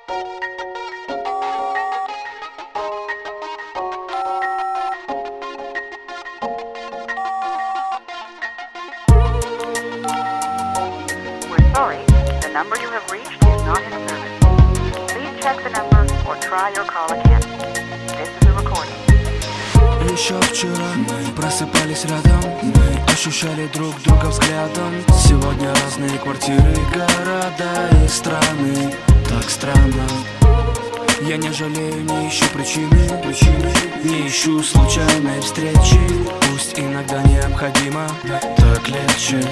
We're sorry, the number you have reached is not in service. Please check the number or try your call again. This is a recording. Еще вчера мы просыпались рядом, мы ощущали друг друга взглядом. Сегодня разные квартиры, города и страны. Так странно. Я не жалею, не ищу причины, не ищу случайной встречи. Пусть иногда необходимо, так легче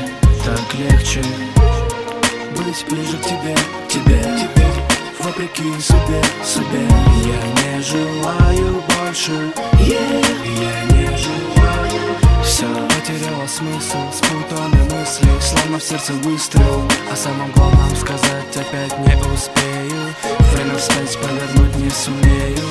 быть ближе к тебе, вопреки себе. Я не желаю больше, я не желаю. Все потеряло смысл, спутаны мысли, словно в сердце выстрел. О самом главном сказать опять не успею. Время встать, повернуть не сумею.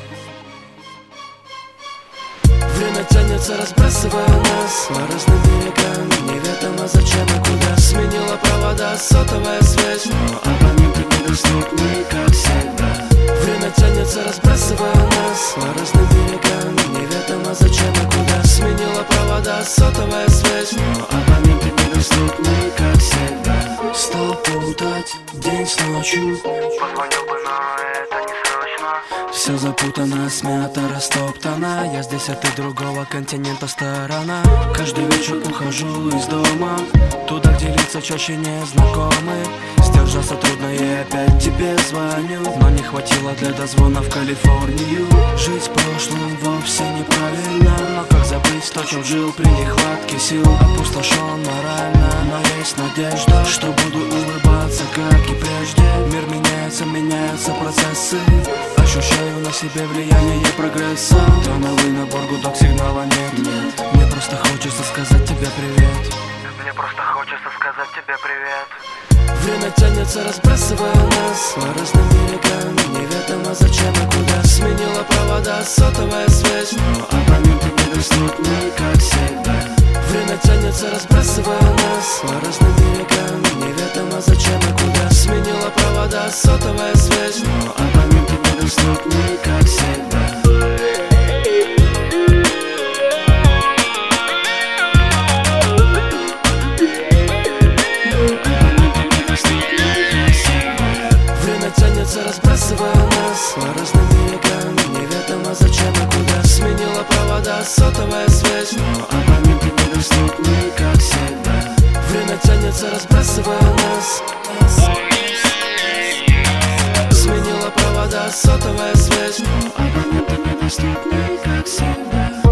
Время тянется, разбрасывая нас по разным берегам. Неведомо зачем и куда. Сменила провода, сотовая связь, но абоненты недоступны, как всегда. Время тянется, разбрасывая нас по разным берегам. Неведомо зачем и куда. Сменила провода, сотовая связь, но абоненты недоступны, как всегда. Стал путать день с ночью. Позвонил бы, но это не срочно. Все запутано, смято, растоптано. Я здесь, а ты другого континента сторона. Каждый вечер ухожу из дома туда, где лица чаще незнакомы. Сдержаться трудно, и опять тебе звоню, но не хватило для дозвона в Калифорнию. Жить прошлым вовсе неправильно, но как забыть то, чем жил при нехватке сил? Опустошен морально, но есть надежда, что буду улыбаться, как и прежде. Мир меняются процессы. Ощущаю на себе влияние прогресса. Тоновый набор, гудок, сигнала нет. Мне просто хочется сказать тебе привет. Мне просто хочется сказать тебе привет. Время тянется, разбрасывая нас по разным берегам. Неведомо зачем и куда. Сменила провода, сотовая связь, но абоненты недоступны, как всегда. Время тянется, разбрасывая нас по разным берегам. Неведомо зачем и куда. Сменила провода, сотовая связь, но абоненты недоступны, как всегда. Разбрасывая нас по разным берегам. Неведомо зачем и куда. Сменила провода, сотовая связь, но абоненты недоступны, как всегда. Время тянется, разбрасывая нас. Сменила провода, сотовая связь, но абоненты недоступны, как всегда.